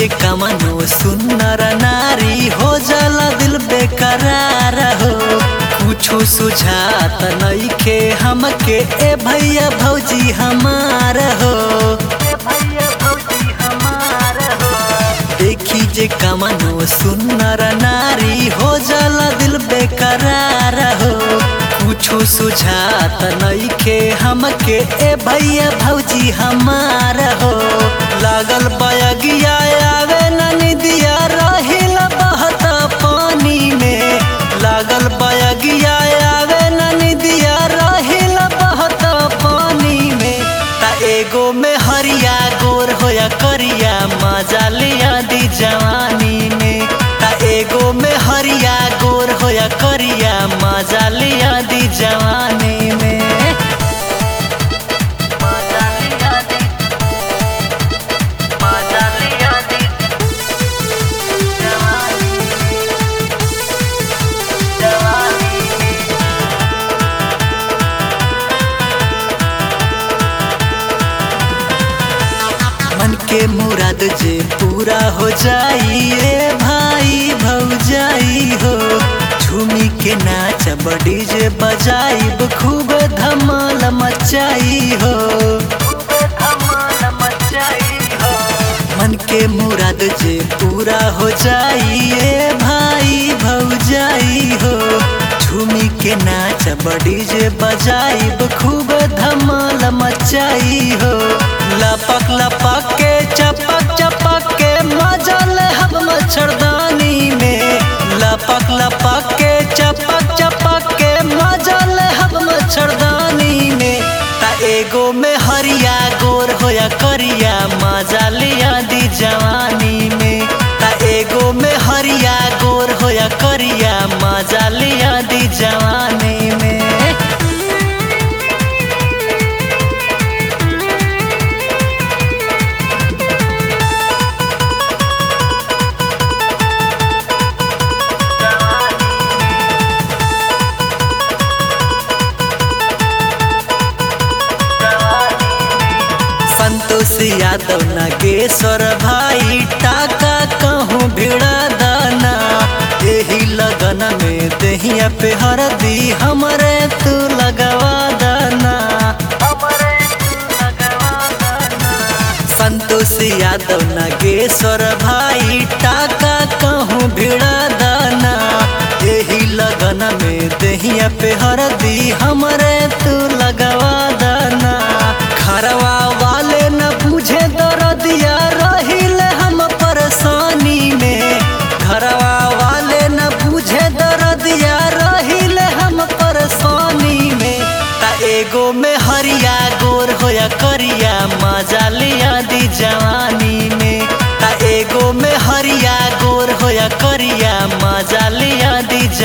जे कमनो सुन्नर नारी हो जाला दिल बेकरार हो। कुछो सुझात नइखे हमके ए भैया भौजी हमार हो। देखी जे कमनो सुन्नर नारी हो जाला दिल बेकरार हो। कुछो सुझात नइखे हमके ए भैया भौजी हमार हो। लागल बयगिया आवे न निदिया रहिल बहत पानी में। लागल बयगिया आवे न निदिया रहिल बहत पानी में। ता एगो में हरिया गोर होया करिया मजा लिया दी जवानी में। ता एगो में हरिया गोर होया करिया मजा लिया दी जवानी में। मन के मुराद जे पूरा हो जाई ए भाई भौजाई हो। झूमी के नाच बड़ी जे बजाई खूब धमाल मचाई हो। मन के मुराद जे पूरा हो जाई ए भाई भौजाई हो। झूमी के नाच बड़ी जे बजाई खूब धमाल मचाई हो। लपक लपक के चपक चपक के मजा ले हम मच्छरदानी में। लपक लपक के चपक चपक के मजा ले हम मच्छरदानी में। ता एगो में हरिया गोर होया करिया मजा लिया दी जवानी में। ता एगो में हरिया गोर होया करिया मजा लिया दी जवानी में। संतोष यादव नागेश्वर भाई टाका कहूँ भिड़ा दाना। यही लगन में दहिया पे हरदी हमरे तू लगवा दाना। संतोष यादव नागेश्वर भाई टाका कहूँ भिड़ा दाना। यही लगन में दहिया पे हरदी हमरे तू लगवा दाना। घरवा वाले न बुझे दर्दिया रहिले हम परेशानी में। घरवा वाले न बुझे दर्दिया रहिले हम परेशानी में। ता एगो में हरिया गोर होया करिया मजा लिया दी जवानी में। ता एगो में हरिया गोर होया करिया मजा लिया दी